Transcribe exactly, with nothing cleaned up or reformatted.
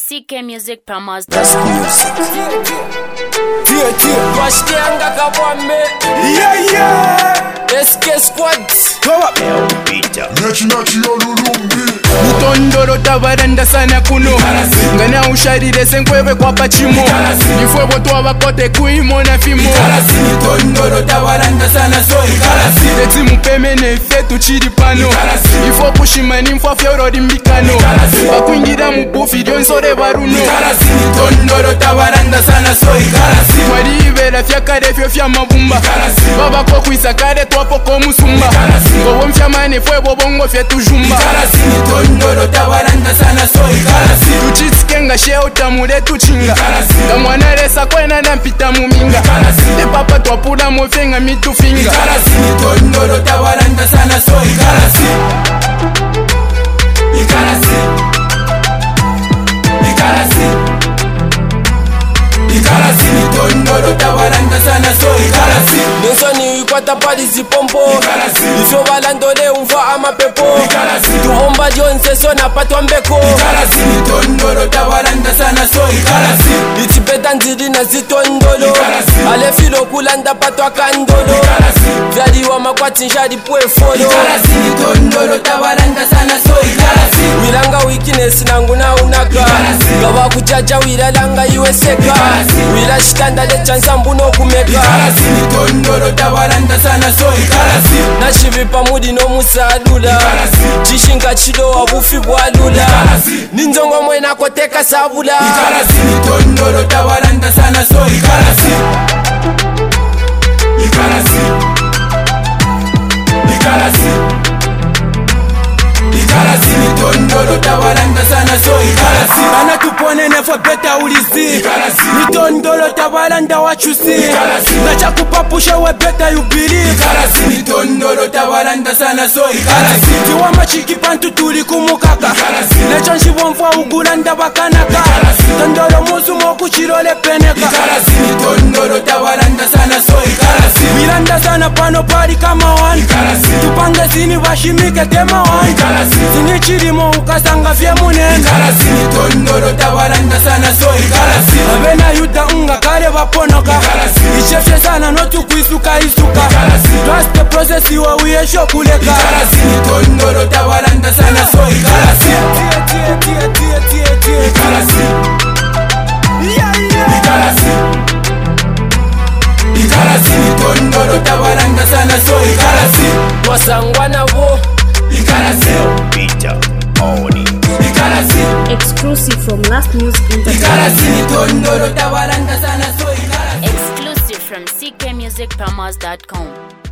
C K Music Promos. That's music. Tia tia, washtianga kabwame. Yeah yeah. S K Squad. Go up. Peter. Nachi nachi olulumbi. Mutondoro tabaranda sana kuno ngana usharire senkwebe kwa pachimo nifwe boto abakote kuimona fimo Mutondoro tabaranda sana so ikarasi. Leti mupemene fetu chiri pano ifo pushimani mfwa fyoro dimbikano bakwingira mubufi dyonsore baruno Mutondoro tabaranda sana so ikarasi. Maribera fyakare fyo fya mabumba baba ko kwisakare twapo ko musumba ngo mfyamane fwe bobongo fye tujumba Mutondoro tabaranda sana so ikarasi. tuchitskenga sheo tamure tuchinga kamwana resa kwena nampita muminga de papa twapula mofenga mitufinga Mutondoro tabaranda sana so ikarasi. Ikarasi. Ikarasi. Ikarasi. Mutondoro tabaranda sana so ikarasi. Nesoni ikwata pali zipompo Iso balandole umva amapepo Tuhomba jonse so napatwa mbeko Mutondoro tabaranda sana so ikarasi. Itipeta nziri na zitondolo Alefilo kulanda patwa kandolo Vyaliwa makwati nshadi pwe folo Mutondoro tabaranda sana so ikarasi. Wilanga weakness nangu na unaka Gawa kujaja wilalanga iwe seka Wila shitanda lecha nsambu no kumeka Mutondoro tabaranda sana so ikarasi. Nashivipa mudi no musadula Chishinga chido wabufi bwalula Ninzongo mwena koteka sabula Mutondoro tabaranda sana so ikarasi. Ikarasi. Ikarasi. Ikarasi. Mutondoro tabaranda sana so ikarasi. Bana tupone nefo beta ulizi Mitondolo tabaranda wachusi Nacha kupapusha we beta you believe Mutondoro tabaranda sana so ikarasi. Tiwa machiki pantu tuli kumukaka Necho nshibomfwa ugulanda bakanaka Tondolo musu moku chirole peneka Mutondoro tabaranda sana so ikarasi. Miranda sana pano pari kama wani Tupange zini bashimike tema wani Zini chirimo ukasanga vye munene Mutondoro tabaranda sana so ikarasi. Abena yuta unga kare baponoka Ichefye sana notu kuisuka isuka Trust the process iwa uyesho kuleka Mutondoro tabaranda sana so ikarasi. Tie tie tie tie tie Ikarasi. Ikarasi. Ikarasi. Mutondoro tabaranda sana so ikarasi. Wasangwa nabo. Ikarasi. Peter. Oni. Ikarasi. Exclusive from Last News Entertainment. Ikarasi. Mutondoro tabaranda sana so ikarasi. Exclusive from C K Music Promos dot com.